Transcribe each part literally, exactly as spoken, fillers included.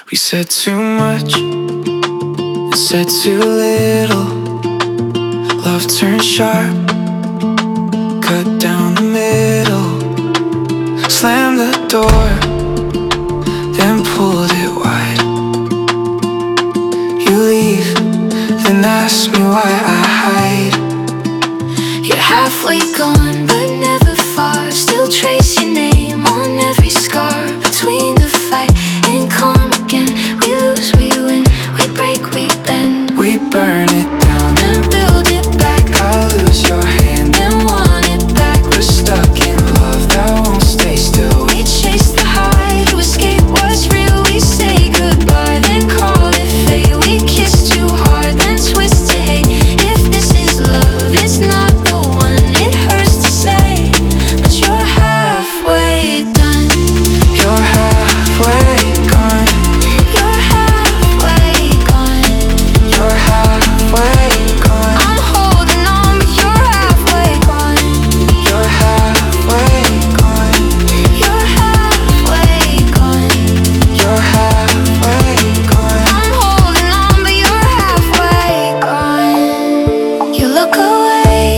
We said too much and said too little. Love turned sharp, cut down the middle. Slammed the door, then pulled it wide. You leave, then ask me why I hide. You're halfway gone, but never far. Still trace your name on every scar. Between the fight and calm again, we lose, we win, we break, we bend. We burn it down, then build it back. I lose your hand, then want it back. we're stuck in love that won't stay still. We chase the high to escape what's real. We say goodbye, then call it fate. We kiss too hard, then twist to hate. If this is love, it's not the one. It hurts to say, but you're halfway done. You're halfway gone, You're halfway gone. you're halfway gone, I'm holding on, but you're halfway gone. you're halfway gone, You're halfway gone. you're halfway gone. I'm holding on, but you're halfway gone. You look away,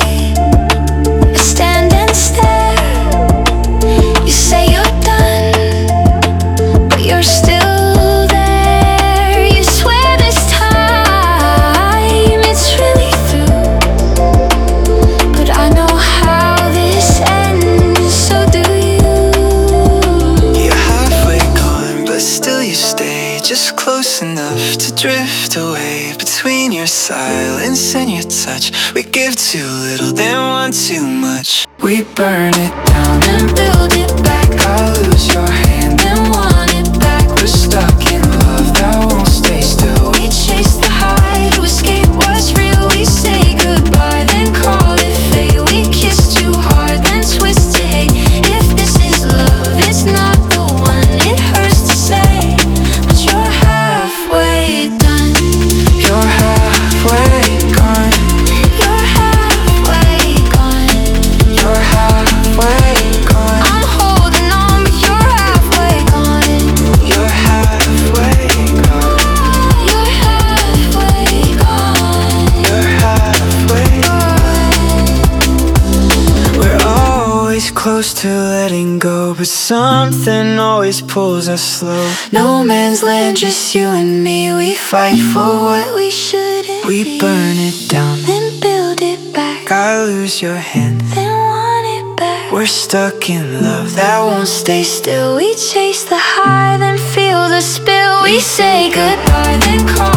I stand and stare. You say you're done, but you're still there. You swear this time it's really through, but I know how this ends, so do you. You're halfway gone, but still you stay just close enough to drift away. Between your silence and your touch, we give too little, then want too much. We burn it down, Then build it back, I lose your hand, then want it back. we're stuck in love that won't stay still. We chase the high to escape what's real. We say goodbye, then call it fate. We kiss too hard, then twist to hate. If this is love, it's not the one. It hurts to say, but you're halfway done. You're halfway gone, You're halfway gone. you're halfway gone, I'm holding on, but you're halfway gone. you're halfway gone, You're halfway gone. you're halfway gone. We're always close to letting go, but something always pulls us slow. No man's land, just you and me. We fight for what we shouldn't We be. burn it down, Then build it back, I lose your hand, then want it back. we're stuck in love that won't stay still. We chase the high, then feel the spill. We say goodbye, then call